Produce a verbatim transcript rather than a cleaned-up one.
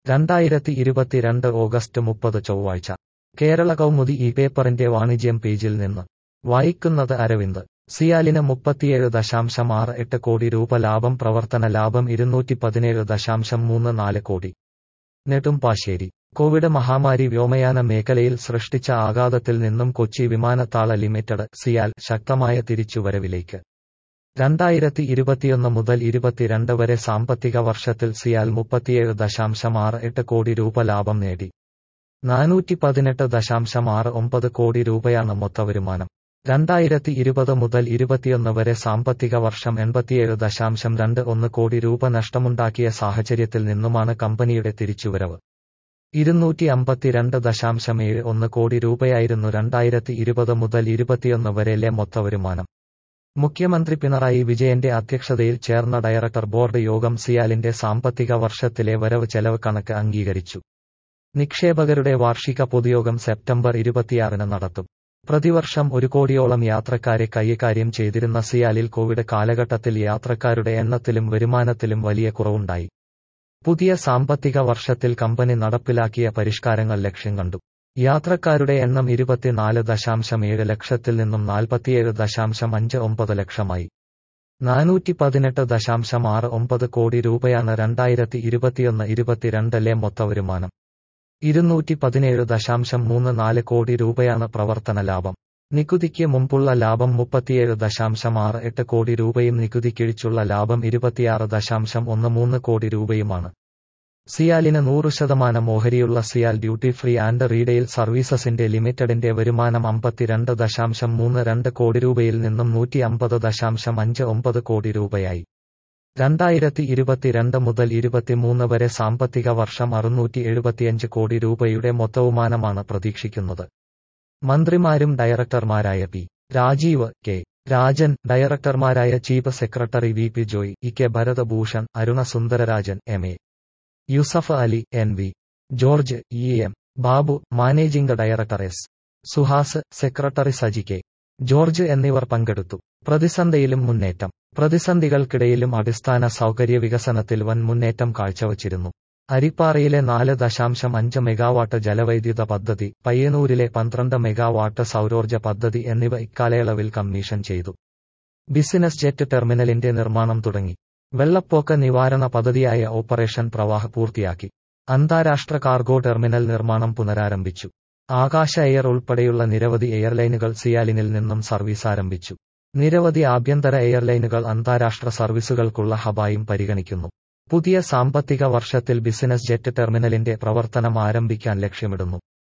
രണ്ടായിരത്തി ഇരുപത്തിരണ്ട് ഓഗസ്റ്റ് മുപ്പത് ചൊവ്വാഴ്ച കേരള കൗമുദി ഈ പേപ്പറിന്റെ വാണിജ്യം പേജിൽ നിന്ന് വായിക്കുന്നത് അരവിന്ദ്. സിയാലിന് മുപ്പത്തിയേഴ് ദശാംശം ആറ് എട്ട് കോടി രൂപ ലാഭം. പ്രവർത്തന ലാഭം ഇരുന്നൂറ്റി പതിനേഴ് ദശാംശം മൂന്ന് നാല് കോടി. നെടുമ്പാശ്ശേരി. കോവിഡ് മഹാമാരി വ്യോമയാന മേഖലയിൽ സൃഷ്ടിച്ച ആഘാതത്തിൽ നിന്നും കൊച്ചി വിമാനത്താവള ലിമിറ്റഡ് സിയാൽ ശക്തമായ തിരിച്ചുവരവിലേക്ക്. രണ്ടായിരത്തി ഇരുപത്തിയൊന്ന് മുതൽ ഇരുപത്തിരണ്ട് വരെ സാമ്പത്തിക വർഷത്തിൽ സിയാൽ മുപ്പത്തിയേഴ് ദശാംശം ആറ് എട്ട് കോടി രൂപ ലാഭം നേടി. നാനൂറ്റി പതിനെട്ട് ദശാംശം ആറ് ഒമ്പത് കോടി രൂപയാണ് മൊത്തവരുമാനം. രണ്ടായിരത്തി ഇരുപത് മുതൽ ഇരുപത്തിയൊന്ന് വരെ സാമ്പത്തിക വർഷം എൺപത്തിയേഴ് ദശാംശം രണ്ട് ഒന്ന് കോടി രൂപ നഷ്ടമുണ്ടാക്കിയ സാഹചര്യത്തിൽ നിന്നുമാണ് കമ്പനിയുടെ തിരിച്ചുവരവ്. ഇരുന്നൂറ്റി അമ്പത്തിരണ്ട് ദശാംശം ഏഴ് ഒന്ന് കോടി രൂപയായിരുന്നു രണ്ടായിരത്തി ഇരുപത് മുതൽ ഇരുപത്തിയൊന്ന് വരെയിലെ മൊത്തവരുമാനം. മുഖ്യമന്ത്രി പിണറായി വിജയന്റെ അധ്യക്ഷതയിൽ ചേർന്ന ഡയറക്ടർ ബോർഡ് യോഗം സിയാലിന്റെ സാമ്പത്തിക വർഷത്തിലെ വരവ് ചെലവ് കണക്ക് അംഗീകരിച്ചു. നിക്ഷേപകരുടെ വാർഷിക പൊതുയോഗം സെപ്റ്റംബർ ഇരുപത്തിയാറിന് നടത്തും. പ്രതിവർഷം ഒരു കോടിയോളം യാത്രക്കാരെ കൈകാര്യം ചെയ്തിരുന്ന സിയാലിൽ കോവിഡ് കാലഘട്ടത്തിൽ യാത്രക്കാരുടെ എണ്ണത്തിലും വരുമാനത്തിലും വലിയ കുറവുണ്ടായി. പുതിയ സാമ്പത്തിക വർഷത്തിൽ കമ്പനി നടപ്പിലാക്കിയ പരിഷ്കാരങ്ങൾ ലക്ഷ്യം കണ്ടു. യാത്രക്കാരുടെ എണ്ണം ഇരുപത്തിനാല് ദശാംശം ഏഴ് ലക്ഷത്തിൽ നിന്നും നാൽപ്പത്തിയേഴ് ദശാംശം അഞ്ച് ഒമ്പത് ലക്ഷമായി. നാനൂറ്റി പതിനെട്ട് ദശാംശം ആറ് ഒമ്പത് കോടി രൂപയാണ് രണ്ടായിരത്തി ഇരുപത്തിയൊന്ന് ഇരുപത്തിരണ്ടിലെ മൊത്തവരുമാനം. ഇരുന്നൂറ്റി പതിനേഴ് ദശാംശം മൂന്ന് നാല് കോടി രൂപയാണ് പ്രവർത്തന ലാഭം. നികുതിക്ക് മുമ്പുള്ള ലാഭം മുപ്പത്തിയേഴ് ദശാംശം ആറ് എട്ട് കോടി രൂപയും നികുതിക്കിഴിച്ചുള്ള ലാഭം ഇരുപത്തിയാറ് ദശാംശം ഒന്ന് മൂന്ന് കോടി രൂപയുമാണ്. സിയാലിന് നൂറ് ശതമാനം ഓഹരിയുള്ള CIAL duty free and retail സർവീസസിന്റെ ലിമിറ്റഡിന്റെ വരുമാനം അമ്പത്തിരണ്ട് ദശാംശം മൂന്ന് രണ്ട് കോടി രൂപയിൽ നിന്നും നൂറ്റി അമ്പത് ദശാംശം അഞ്ച് ഒമ്പത് കോടി രൂപയായി. രണ്ടായിരത്തി ഇരുപത്തിരണ്ട് മുതൽ ഇരുപത്തിമൂന്ന് വരെ സാമ്പത്തിക വർഷം അറുന്നൂറ്റി എഴുപത്തിയഞ്ച് കോടി രൂപയുടെ മൊത്തവുമാനമാണ് പ്രതീക്ഷിക്കുന്നത്. മന്ത്രിമാരും ഡയറക്ടർമാരായ പി രാജീവ്, കെ രാജൻ, ഡയറക്ടർമാരായ chief secretary V P Joy, E K Bharathabhushan, Aruna Sundararajan, M A Yusuf Ali, N V George, E M Babu, managing director S Suhas, secretary Saji K George എന്നിവർ പങ്കെടുത്തു. പ്രതിസന്ധിയിലും മുന്നേറ്റം. പ്രതിസന്ധികൾക്കിടയിലും അടിസ്ഥാന സൗകര്യ വികസനത്തിൽ വൻ മുന്നേറ്റം കാഴ്ചവച്ചിരുന്നു. അരിപ്പാറയിലെ നാല് ദശാംശം അഞ്ച് മെഗാവാട്ട് ജലവൈദ്യുത പദ്ധതി, പയ്യന്നൂരിലെ പന്ത്രണ്ട് മെഗാവാട്ട് സൗരോർജ്ജ പദ്ധതി എന്നിവ ഇക്കാലയളവിൽ കമ്മീഷൻ ചെയ്തു. ബിസിനസ് ജെറ്റ് ടെർമിനലിന്റെ നിർമ്മാണം തുടങ്ങി. വെള്ളപ്പൊക്ക നിവാരണ പദ്ധതിയായ ഓപ്പറേഷൻ പ്രവാഹ് പൂർത്തിയാക്കി. അന്താരാഷ്ട്ര കാർഗോ ടെർമിനൽ നിർമ്മാണം പുനരാരംഭിച്ചു. ആകാശ എയർ ഉൾപ്പെടെയുള്ള നിരവധി എയർലൈനുകൾ സിയാലിനിൽ നിന്നും സർവീസ് ആരംഭിച്ചു. നിരവധി ആഭ്യന്തര എയർലൈനുകൾ അന്താരാഷ്ട്ര സർവീസുകൾക്കുള്ള ഹബായും പരിഗണിക്കുന്നു. പുതിയ സാമ്പത്തിക വർഷത്തിൽ ബിസിനസ് ജെറ്റ് ടെർമിനലിന്റെ പ്രവർത്തനം ആരംഭിക്കാൻ ലക്ഷ്യമിടുന്നു.